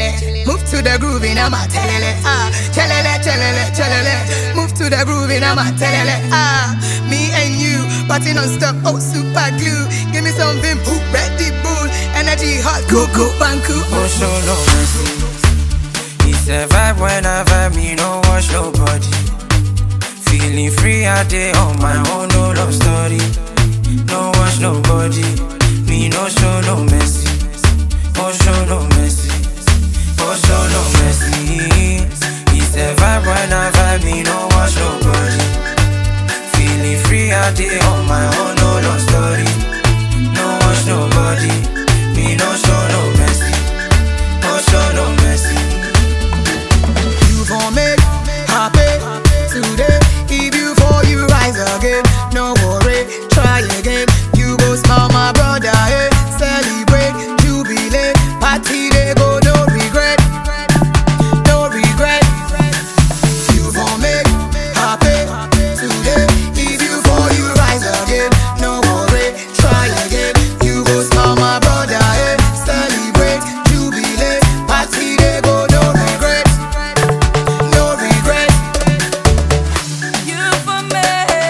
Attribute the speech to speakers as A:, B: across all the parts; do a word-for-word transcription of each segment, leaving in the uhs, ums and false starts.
A: chelele. Move to the groove in a telele. Ah, chelele, chelele, chelele. Move to the groove in a telele. Ah, me and you, party non-stop, oh super glue. Give me some vim, ooh, Red Bull, energy hot, go go banku.
B: Oh, so no mercy. It's a vibe when I vibe, me no watch nobody. Feeling free out there on my own, no love story. No watch nobody, me no show no mercy. Oh, show no mercy. Oh, show no mercy. It's a vibe when I vibe, me no watch nobody. Feeling free out there on my own, no love story. No watch nobody, me no show no mercy. Oh, show no mercy.
A: You gon' make happy today. If you fall, you rise again. No worry, try again. You go smile, my brother, hey. Celebrate, jubilate, party they go, no regret, no regret. You gon' make happy today. If you fall, you rise again. No worry, try again. You go smile, my brother, hey. Celebrate, jubilate, party they go, no regret, no regret.
C: You for me,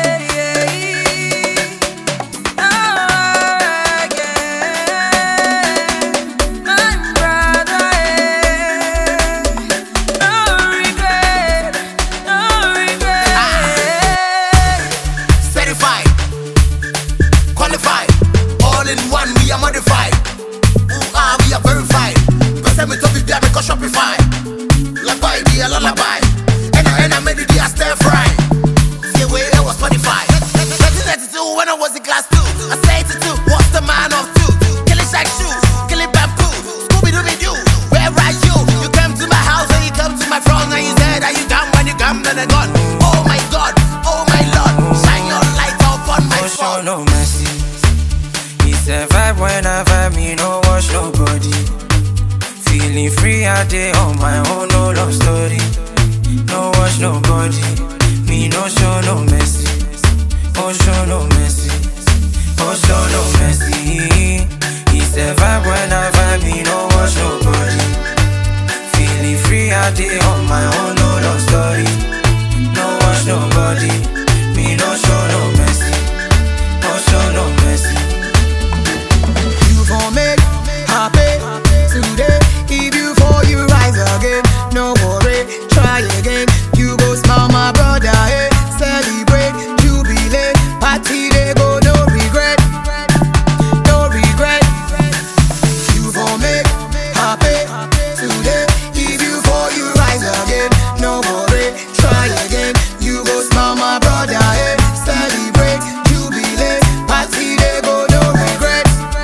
C: oh yeah, my brother, no regret, no regret.
D: Certified, qualified, all in one, we are modified. Ooh, ah, we are verified. But send me to be there because Shopify. Lullaby, be a lullaby. And I, and I made it, I stir fry. See where I was twenty-five. nineteen ninety-two, when I was in class two. I say to two, what's the man of two? Killing shack shoes, killing bamboo. Scooby Dooby Doo, where are you? You came to my house and you come to my front and you said, are you done when you come to the gun? Oh my God, oh my Lord, shine your light upon my
B: Oh, show
D: front.
B: no mercy. It's a vibe when I vibe, me no watch nobody. Feeling free out there on my own, no love story. No watch nobody, me no show no mercy. Oh, show no mercy. Oh, show no mercy. It's a vibe when I vibe, me no watch nobody. Feeling free out there on my own, no love story. No watch nobody, me no show no mercy. Oh, show no mercy.
A: You gon' make happy today. If you fall, you rise again. No worry, try again. You go smile, my brother, hey. Celebrate, jubilate, party they go, no regret, no regret. You gon' make happy today. If you fall, you rise again. No worry, try again. You go smile, my brother, hey. Celebrate, jubilate, party they go, no regret,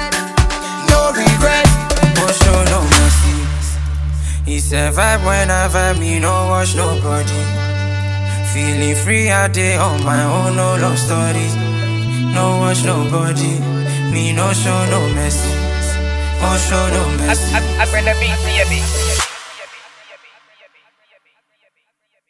A: no regret.
B: Oh, show no mercy. It's a vibe when I vibe, me no watch nobody. Feeling free out there on my own, no love story. No watch nobody, me no show no mercy. Oh, show no mercy.
E: I, I, I bring the beat to your beat.